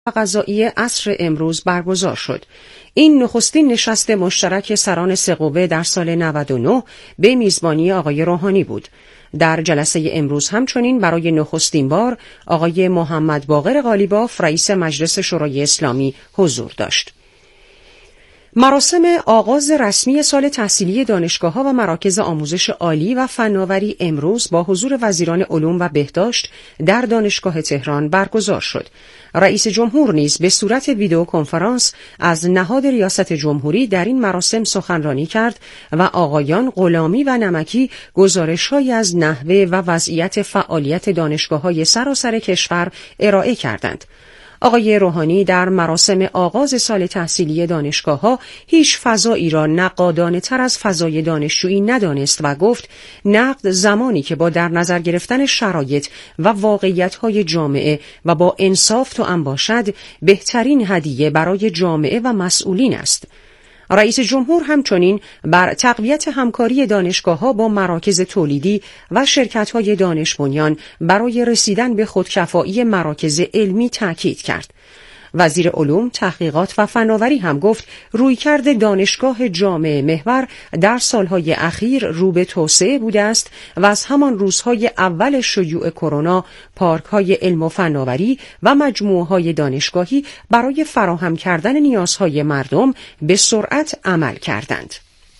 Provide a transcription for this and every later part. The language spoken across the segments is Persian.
قضایی عصر امروز برگزار شد. این نخستین نشست مشترک سران سه قوه در سال 99 به میزبانی آقای روحانی بود. در جلسه امروز همچنین برای نخستین بار آقای محمد باقر قالیباف رئیس مجلس شورای اسلامی حضور داشت. مراسم آغاز رسمی سال تحصیلی دانشگاه‌ها و مراکز آموزش عالی و فناوری امروز با حضور وزیران علوم و بهداشت در دانشگاه تهران برگزار شد. رئیس جمهور نیز به صورت ویدئو کنفرانس از نهاد ریاست جمهوری در این مراسم سخنرانی کرد و آقایان غلامی و نمکی گزارش‌هایی از نحوه و وضعیت فعالیت دانشگاه‌های سراسر کشور ارائه کردند. آقای روحانی در مراسم آغاز سال تحصیلی دانشگاه‌ها هیچ فضایی را نقادانه‌تر از فضای دانشجویی ندانست و گفت نقد زمانی که با در نظر گرفتن شرایط و واقعیت‌های جامعه و با انصاف توأم باشد بهترین هدیه برای جامعه و مسئولین است. رئیس جمهور همچنین بر تقویت همکاری دانشگاه‌ها با مراکز تولیدی و شرکت‌های دانش بنیان برای رسیدن به خودکفایی مراکز علمی تاکید کرد. وزیر علوم، تحقیقات و فناوری هم گفت رویکرد دانشگاه جامعه محور در سالهای اخیر رو به توسعه بوده است و از همان روزهای اول شیوع کرونا پارک‌های علم و فناوری و مجموعه‌های دانشگاهی برای فراهم کردن نیازهای مردم به سرعت عمل کردند.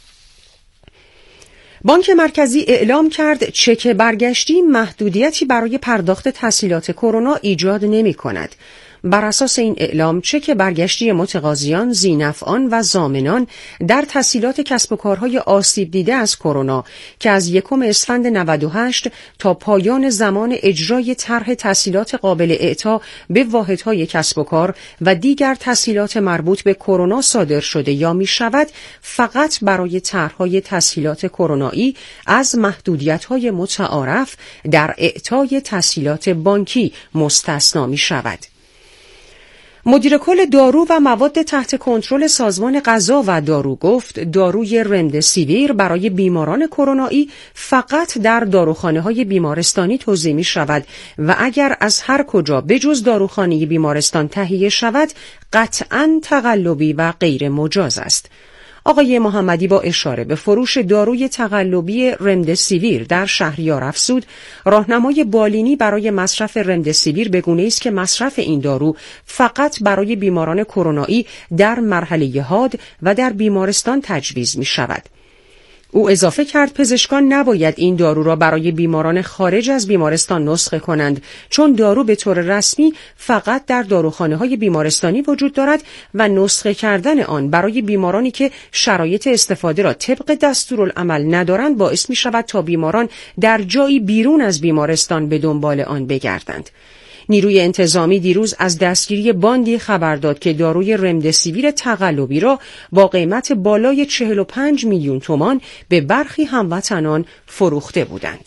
بانک مرکزی اعلام کرد چک برگشتی محدودیتی برای پرداخت تسهیلات کرونا ایجاد نمی‌کند. بر اساس این اعلام چک برگشتی متقاضیان، ذینفعان و ضامنان در تسهیلات کسب و کارهای آسیب دیده از کرونا که از 1 اسفند 98 تا پایان زمان اجرای طرح تسهیلات قابل اعطا به واحدهای کسب و کار و دیگر تسهیلات مربوط به کرونا صادر شده یا می شود فقط برای طرحهای تسهیلات کرونایی از محدودیت‌های متعارف در اعطای تسهیلات بانکی مستثنا می شود. مدیر کل دارو و مواد تحت کنترل سازمان غذا و دارو گفت داروی رمدسیویر برای بیماران کرونایی فقط در داروخانه‌های بیمارستانی توزیع می‌شود و اگر از هر کجا بجز داروخانه بیمارستان تهیه شود قطعاً تقلبی و غیر مجاز است. آقای محمدی با اشاره به فروش داروی تقلبی رمدسیویر در شهریار افزود راهنمای بالینی برای مصرف رمدسیویر به گونه‌ای است که مصرف این دارو فقط برای بیماران کرونایی در مرحله حاد و در بیمارستان تجویز می شود. او اضافه کرد پزشکان نباید این دارو را برای بیماران خارج از بیمارستان نسخه کنند چون دارو به طور رسمی فقط در داروخانه‌های بیمارستانی وجود دارد و نسخه کردن آن برای بیمارانی که شرایط استفاده را طبق دستورالعمل ندارند باعث می شود تا بیماران در جایی بیرون از بیمارستان به دنبال آن بگردند. نیروی انتظامی دیروز از دستگیری باندی خبر داد که داروی رمدسیویر تقلبی را با قیمت بالای 45 میلیون تومان به برخی هموطنان فروخته بودند.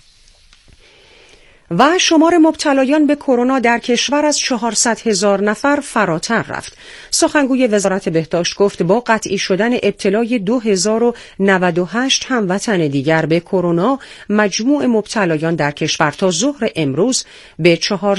و شمار مبتلایان به کرونا در کشور از 400,000 نفر فراتر رفت. سخنگوی وزارت بهداشت گفت با قطعی شدن ابتلای 2098 هموطن دیگر به کرونا مجموع مبتلایان در کشور تا ظهر امروز به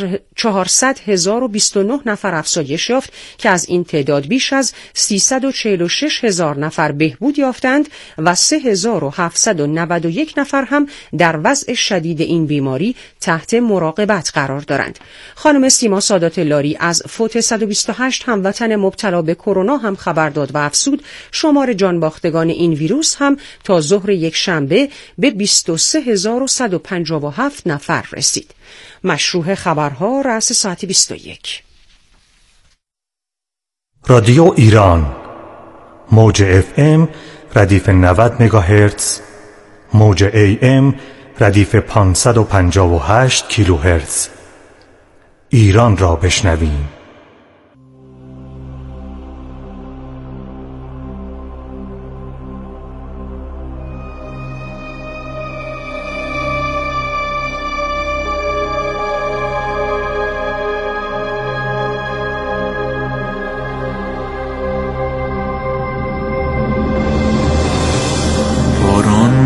400,029 نفر افزایش یافت که از این تعداد بیش از 346,000 نفر بهبود یافتند و 3,791 نفر هم در وضع شدید این بیماری تحت مراقبت قرار دارند. خانم سیما سادات لاری از فوت 128 هموطن مبتلا به کرونا هم خبر داد و افزود شمار جانباختگان این ویروس هم تا ظهر یک شنبه به 23,157 نفر رسید. مشروع خبرها رأس ساعت 21. رادیو ایران موج FM ردیف 90 مگاهرتز، موج AM ردیف 558 کیلوهرتز. ایران را بشنویم.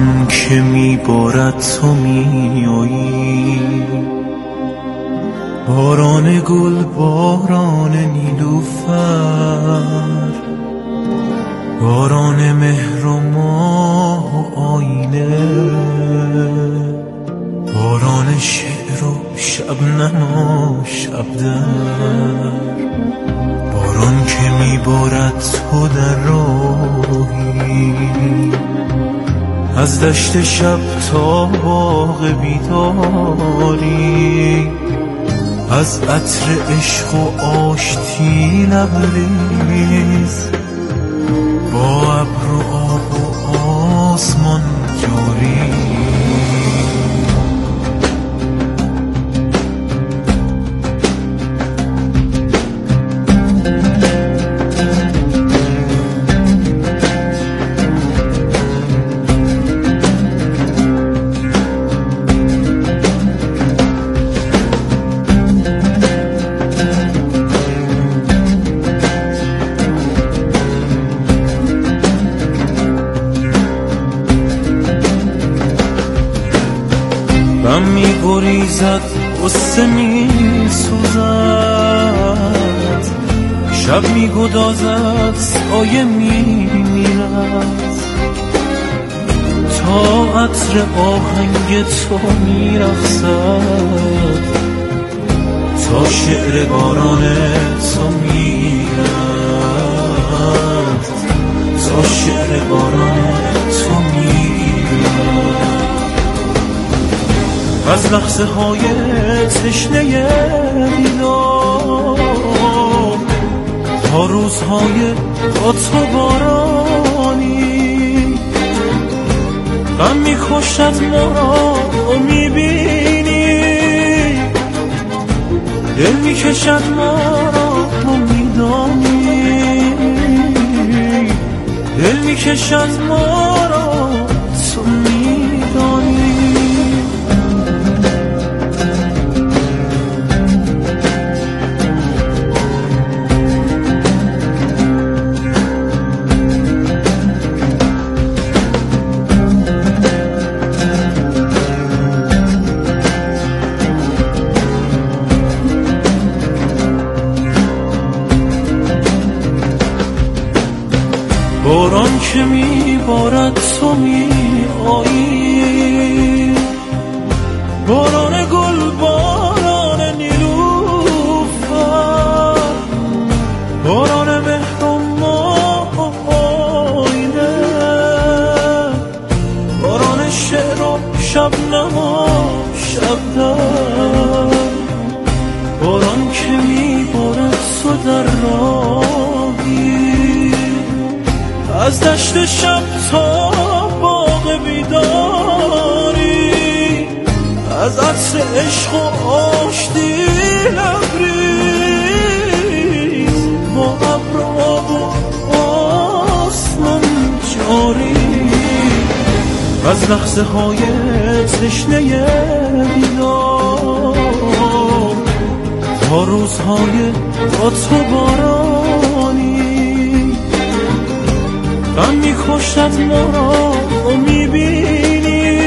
که میبارد تو میایی، باران گل، باران نیلوفر، باران مهر و ماه و آینه، باران شعر و شبنم و شبدر، باران که میبارد تو در راهی، از دشت شب تا باغ بیداری، از عطر عشق و آشتی لبریز، با ابر و آب و آسمان جاری. غم می‌گریزد، غصه می‌سوزد، شب می‌گدازد، سایه می‌میرد، تا عطر آهنگ تو می‌رقصد، تا شعر باران تو می‌رد، تا شعر باران تو می‌رد. از لحظه های تشنه دیدار تا روزهای با تو بارانی، غم می‌کشد ما را می‌بینی، دل می‌کشد ما را تو می‌دانی، دل می‌کشد ما را تو می‌دانی. باران که میبارد تو میآیی، باران گل، باران نیلوفر، باران مهر و ماه و آینه، باران شعر و شبنم و شبدر، باران که میبارد تو در راهی، از دشت شب تا باغ بیداری، از عطر عشق و آشتی لبریز، با ابر و آب و آسمان جاری، از لحظه های تشنه دیدار تا روزهای با تو بارانی، غم می‌کشد ما را می‌بینی،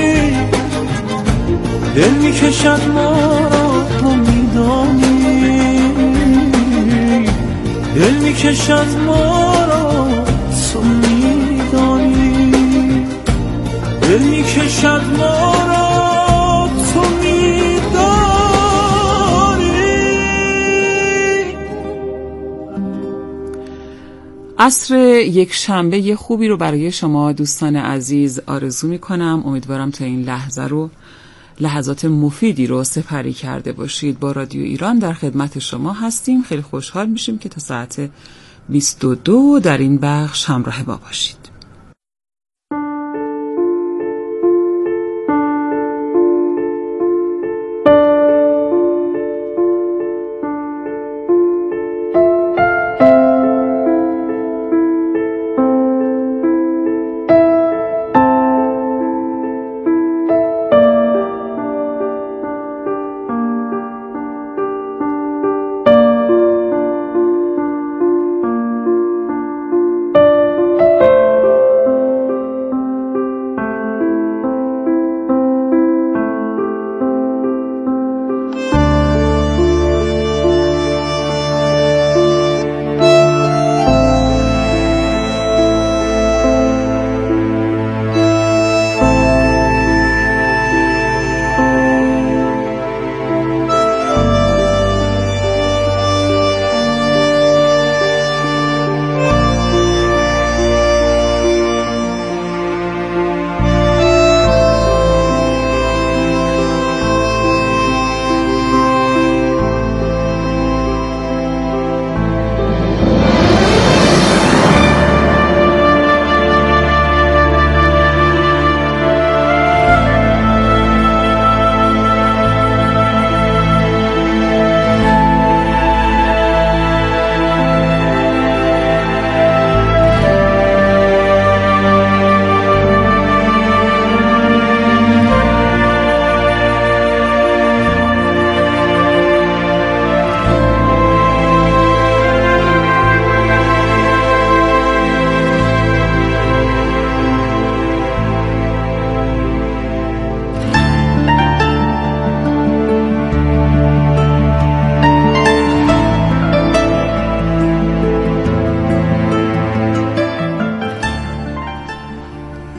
دل می‌کشد ما را تو می‌دانی، دل می‌کشد ما را تو می‌دانی، دل می‌کشد ما را تو می‌دانی. عصر یک شنبه خوبی رو برای شما دوستان عزیز آرزو می کنم. امیدوارم تا این لحظه رو لحظات مفیدی رو سپری کرده باشید. با رادیو ایران در خدمت شما هستیم. خیلی خوشحال میشیم که تا ساعت 22 در این بخش همراه ما باشید.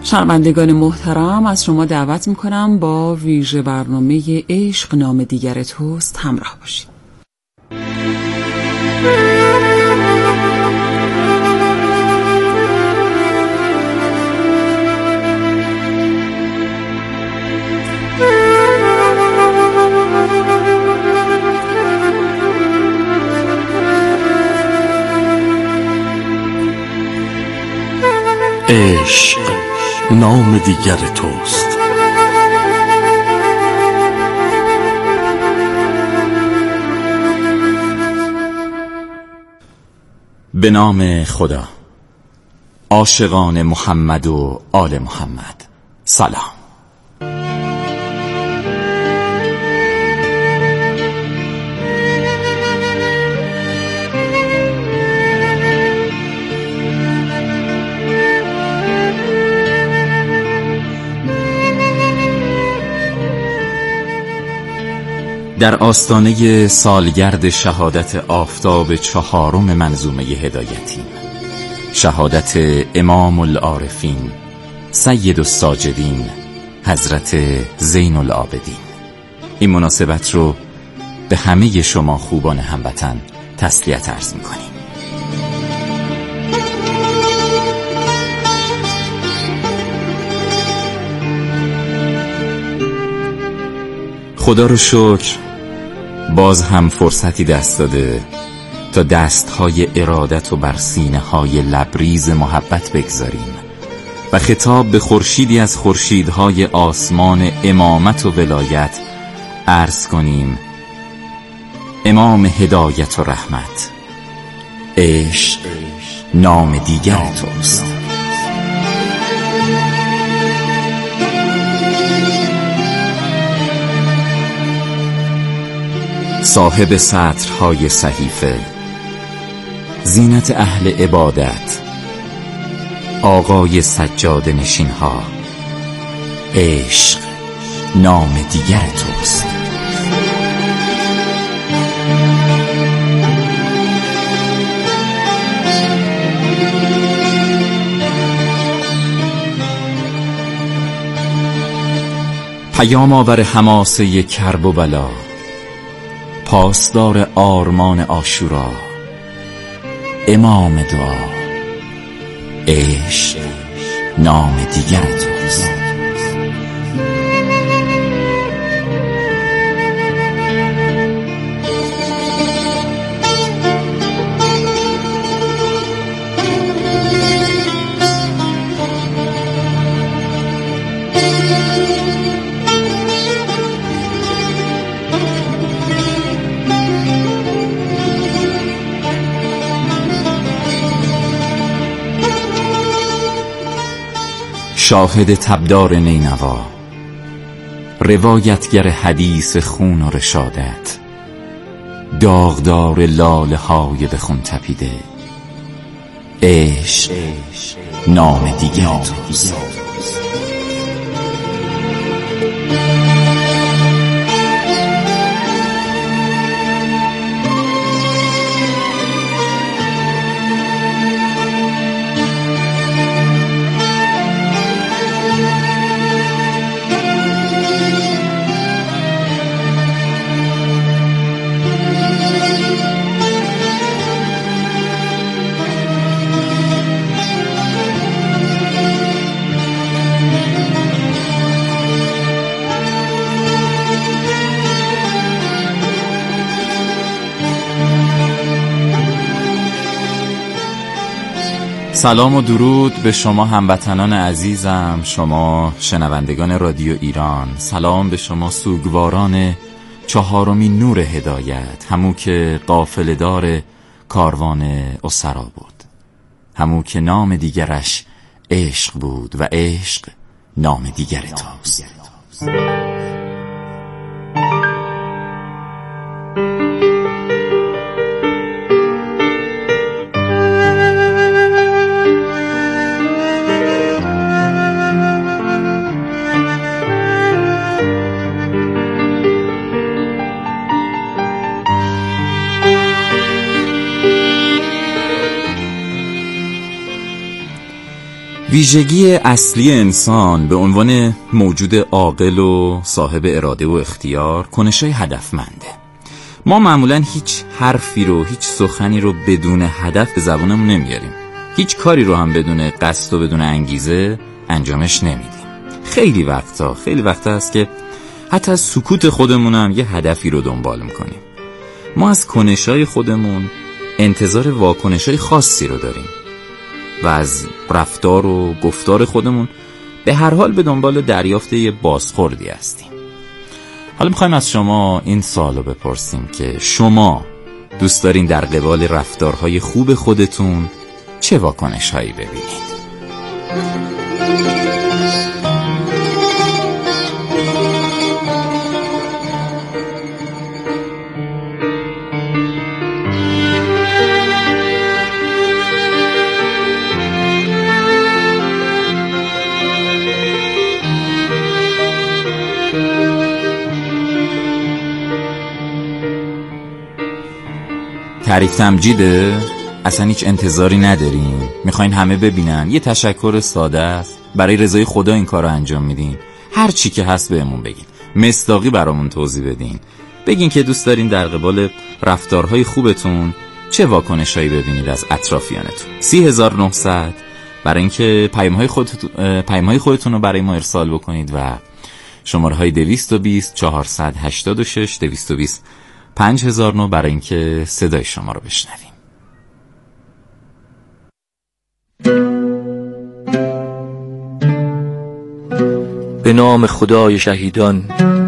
شنوندگان محترم، از شما دعوت میکنم با ویژه برنامه عشق نام دیگر توست همراه باشید. عشق نام دیگر توست. به نام خدا. عاشقان محمد و آل محمد سلام. در آستانه سالگرد شهادت آفتاب 4 منظومه هدایتیم، شهادت امام العارفین سید الساجدین حضرت زین العابدین، این مناسبت رو به همه شما خوبان هموطن تسلیت عرض می‌کنیم. خدا رو شکر باز هم فرصتی دست داده تا دستهای ارادت و بر سینه‌های لبریز محبت بگذاریم و خطاب به خورشیدی از خورشیدهای آسمان امامت و ولایت عرض کنیم: امام هدایت و رحمت، عشق نام دیگر توست. صاحب سطرهای صحیفه، زینت اهل عبادت، آقای سجاده نشینها، عشق نام دیگر توست. پیام آور حماسه کرب و بلا، پاسدار آرمان عاشورا، امام دعا، عشق نام دیگر توست. شاهد تبدار نینوا، روایتگر حدیث خون و رشادت، داغدار لاله های به خون تپیده، عشق نام دیگر توست. سلام و درود به شما هموطنان عزیزم، شما شنوندگان رادیو ایران. سلام به شما سوگواران 4مین نور هدایت، همو که قافله دار کاروان اسرا بود، همو که نام دیگرش عشق بود و عشق نام دیگر توست. ویژگی اصلی انسان به عنوان موجود عاقل و صاحب اراده و اختیار کنش‌های هدفمنده. ما معمولاً هیچ حرفی رو، هیچ سخنی رو بدون هدف به زبانمون نمیاریم. هیچ کاری رو هم بدون قصد و بدون انگیزه انجامش نمیدیم. خیلی وقتا هست که حتی از سکوت خودمون هم یه هدفی رو دنبال میکنیم. ما از کنش‌های خودمون انتظار واکنش‌های خاصی رو داریم و از رفتار و گفتار خودمون به هر حال به دنبال دریافت یه بازخوردی هستیم. حالا میخوایم از شما این سوالو بپرسیم که شما دوست دارین در قبال رفتارهای خوب خودتون چه واکنش‌هایی ببینید؟ تعریف تمجیده؟ اصلا هیچ انتظاری ندارین؟ میخواین همه ببینن؟ یه تشکر ساده است؟ برای رضای خدا این کار رو انجام میدین؟ هر چی که هست بهمون بگین، مصداقی برامون توضیح بدین. بگین که دوست دارین در قبال رفتارهای خوبتون چه واکنشایی ببینید از اطرافیانتون. 3900 برای اینکه پیام‌های خودتون رو برای ما ارسال بکنید و شماره‌های 220 486 220 5009 برای اینکه صدای شما رو بشنویم. به نام خدای شهیدان.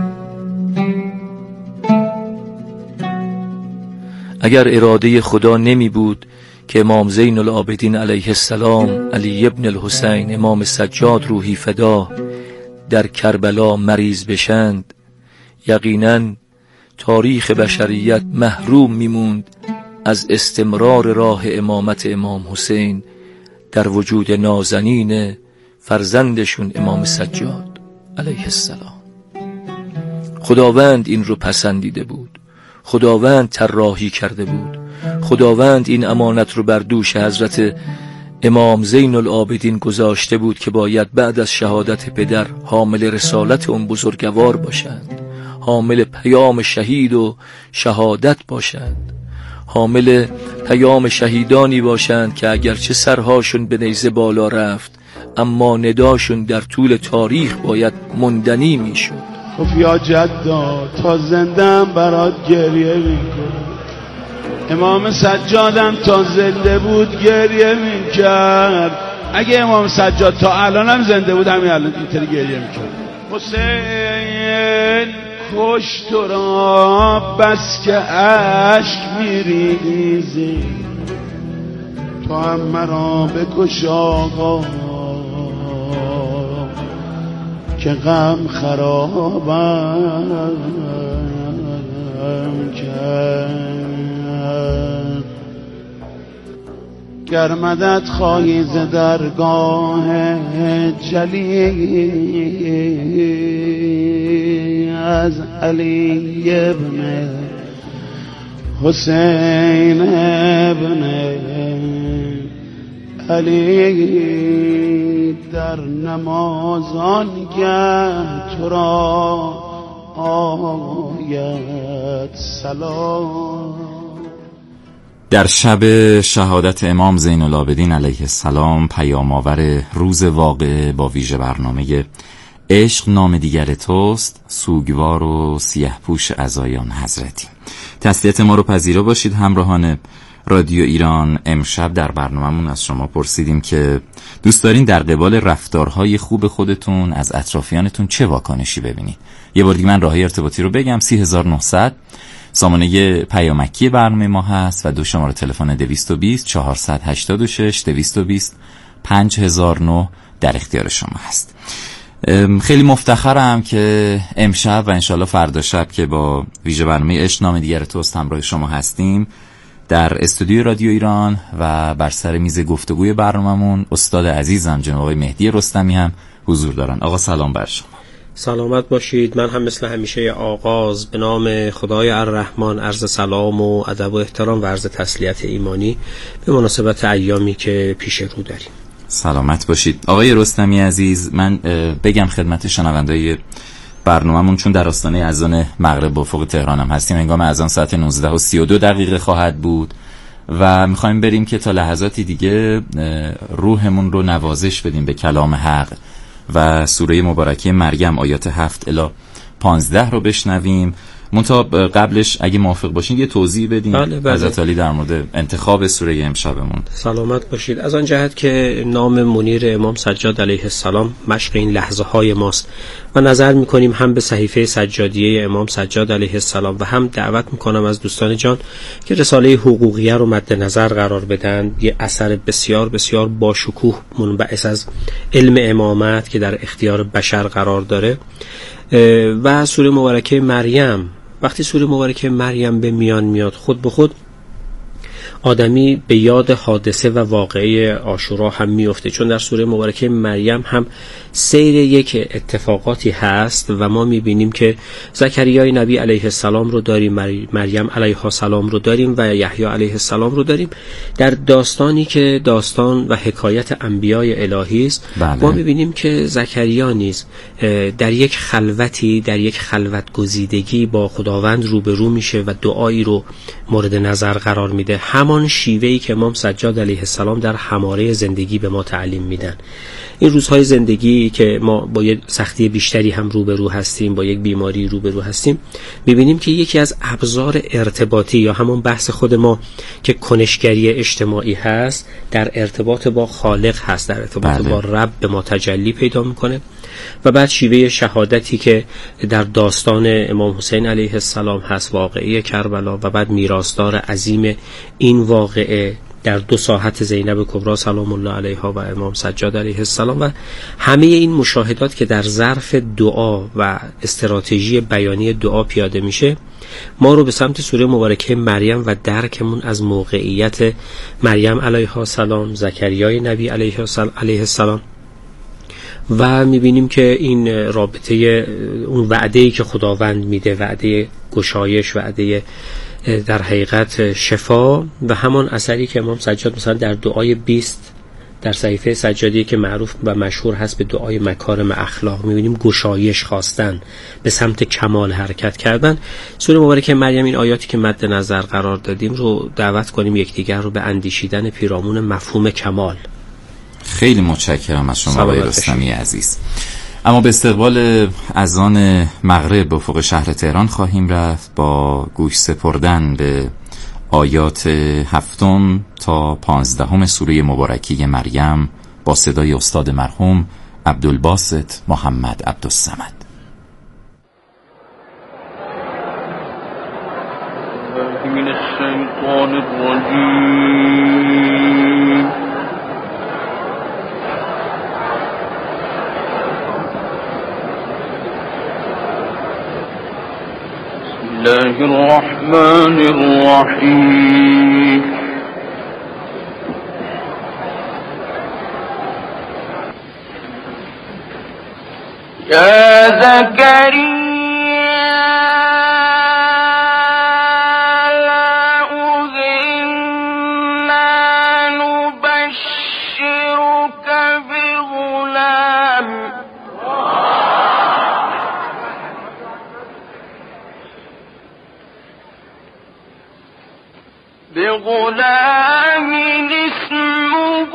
اگر اراده خدا نمی بود که امام زین العابدین علیه السلام، علی ابن الحسین امام سجاد روحی فدا در کربلا مریض بشند، یقیناً تاریخ بشریت محروم میموند از استمرار راه امامت امام حسین در وجود نازنین فرزندشون امام سجاد علیه السلام. خداوند این رو پسندیده بود، خداوند طراحی کرده بود، خداوند این امانت رو بر دوش حضرت امام زین العابدین گذاشته بود که باید بعد از شهادت پدر حامل رسالت اون بزرگوار باشند، حامل پیام شهید و شهادت باشند، حامل پیام شهیدانی باشند که اگرچه سرهاشون به نیزه بالا رفت اما نداشون در طول تاریخ باید مندنی میشد. یا جدا تا زندم برات گریه میکنم، امام سجادم تا زنده بود گریه میکرد. اگه امام سجاد تا الانم زنده بود همین الان اینطوری گریه میکرد. حسین کش تو را بس که عشق میریزی، تو هم مرا بکش آقا که غم خرابم کرد. گر مدد خواهی ز درگاه جلی از علی ابن حسین ابن علی، در نمازان گه تو را آید سلام. در شب شهادت امام زین العابدین علیه السلام، پیام آور روز واقعه با ویژه برنامه عشق نام دیگر توست، سوگوار و سیه پوش عزایان حضرتی. تسلیت ما رو پذیرا باشید همراهان رادیو ایران. امشب در برنامه‌مون از شما پرسیدیم که دوست دارین در قبال رفتارهای خوب خودتون از اطرافیانتون چه واکنشی ببینید. یه بار دیگه من راهی ارتباطی رو بگم. 3900 سامانه پیامکی برنامه ما هست و 2 شماره تلفن 220 486 220 5009 در اختیار شما هست. خیلی مفتخرم که امشب و انشالله فردا شب که با ویژه برنامه عشق نام دیگر توست همراه شما هستیم در استودیوی رادیو ایران و بر سر میز گفتگوی برنامه‌مون استاد عزیزم جناب آقای مهدی رستمی هم حضور دارن. آقا سلام بر شما. سلامت باشید. من هم مثل همیشه آغاز به نام خدای الرحمن عرض سلام و ادب و احترام و عرض تسلیت ایمانی به مناسبت ایامی که پیش رو داریم. سلامت باشید. آقای رستمی عزیز، من بگم خدمت شنوندای برنامه‌مون، چون در آستانه اذان مغرب افق تهران هم هستیم، هنگام اذان ساعت 19:32 خواهد بود و میخوایم بریم که تا لحظاتی دیگه روحمون رو نوازش بدیم به کلام حق و سوره مبارکه مریم آیات 7 الی 15 رو بشنویم. منتها قبلش اگه موافق باشین یه توضیح بدیم. بله. حضرت علی در مورد انتخاب سوره امشبمون. سلامت باشید. از آن جهت که نام منیر امام سجاد علیه السلام مشق این لحظه های ماست و نظر میکنیم هم به صحیفه سجادیه امام سجاد علیه السلام و هم دعوت میکنم از دوستان جان که رساله حقوقیه رو مد نظر قرار بدن. یه اثر بسیار بسیار باشکوه منبعث از علم امامت که در اختیار بشر قرار داره. و سوره مبارکه مریم، وقتی سوره مبارکه مریم به میان میاد، خود به خود آدمی به یاد حادثه و واقعه عاشورا هم میفته، چون در سوره مبارکه مریم هم سیر یک اتفاقاتی هست و ما میبینیم که زکریای نبی علیه السلام رو داریم، مریم علیها السلام رو داریم و یحیی علیه السلام رو داریم در داستانی که داستان و حکایت انبیای الهی است. ما میبینیم که زکریا نیز در یک خلوتی، در یک خلوت گزیدگی با خداوند روبرو میشه و دعایی رو مورد نظر قرار میده، همان شیوهی که امام سجاد علیه السلام در هماره زندگی به ما تعلیم میدن. این روزهای زندگی که ما با یک سختی بیشتری هم روبرو هستیم، با یک بیماری روبرو هستیم، میبینیم که یکی از ابزار ارتباطی یا همون بحث خود ما که کنشگری اجتماعی هست در ارتباط با خالق هست، در ارتباط با رب به ما تجلی پیدا میکنه. و بعد شیوه شهادتی که در داستان امام حسین علیه السلام هست، واقعه کربلا، و بعد میراثدار عظیم این واقعه در 2 ساحت زینب کبری سلام الله علیها و امام سجاد علیه السلام و همه این مشاهدات که در ظرف دعا و استراتژی بیانی دعا پیاده میشه، ما رو به سمت سوره مبارکه مریم و درکمون از موقعیت مریم علیها السلام، زکریای نبی علیه السلام و میبینیم که این رابطه اون وعده‌ای که خداوند میده، وعده گشایش، وعده در حقیقت شفا، و همان اثری که امام سجاد مثلا در دعای 20 در صحیفه سجادی که معروف و مشهور هست به دعای مکارم اخلاق، میبینیم گشایش خواستن، به سمت کمال حرکت کردن. سوره مبارکه مریم این آیاتی که مد نظر قرار دادیم رو دعوت کنیم یکدیگر رو به اندیشیدن پیرامون مفهوم کمال. خیلی متشکرم از شما آقای رستمی عزیز. اما به استقبال اذان مغرب به افق شهر تهران خواهیم رفت با گوش سپردن به آیات 7 تا 15 سوره مبارکه مریم با صدای استاد مرحوم عبدالباسط محمد عبدالصمد. من الشیطان الرجیم. بسم الله الرحمن الرحیم. یا زکریا بغلام اسمه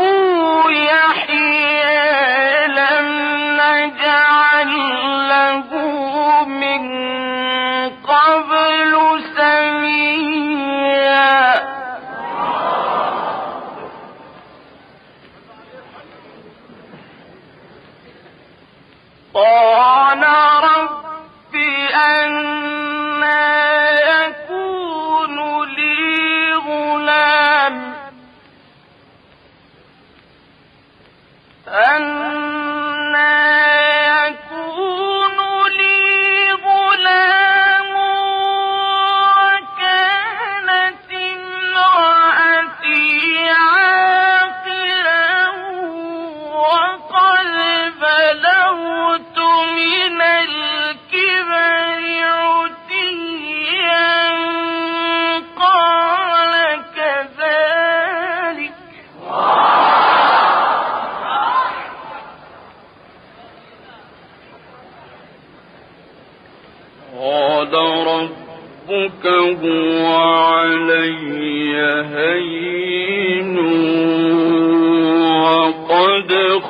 يحيى لم نجعل له من قبل سميا. قال رب أنى يكون لي غلام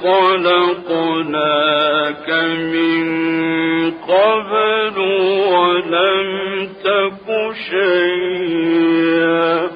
خلقناك من قبل ولم تك شيئا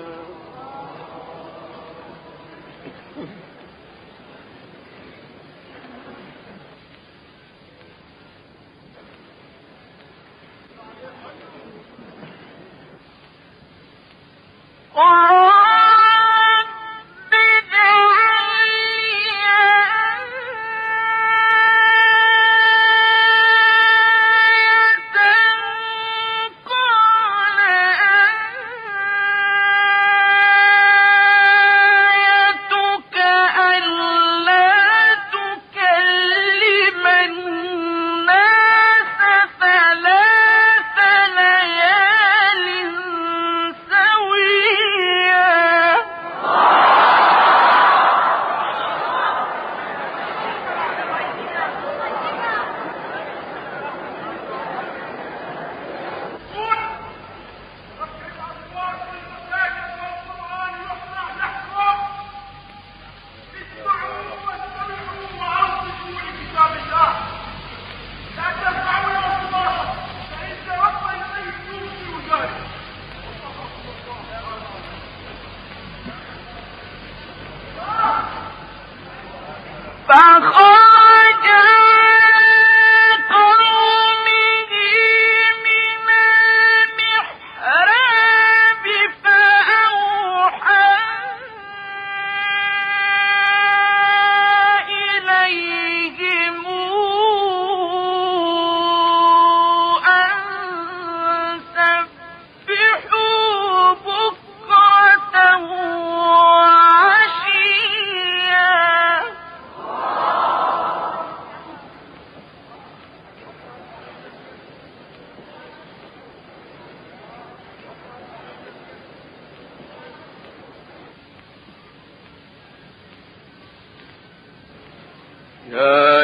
يا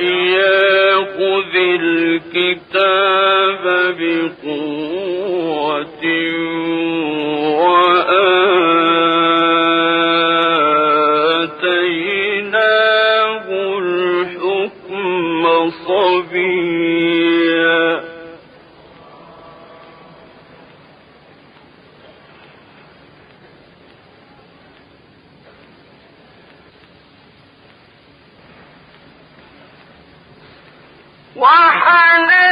يحيى خذ الكتاب بقوة وآتيناه الحكم صبيا وحنانا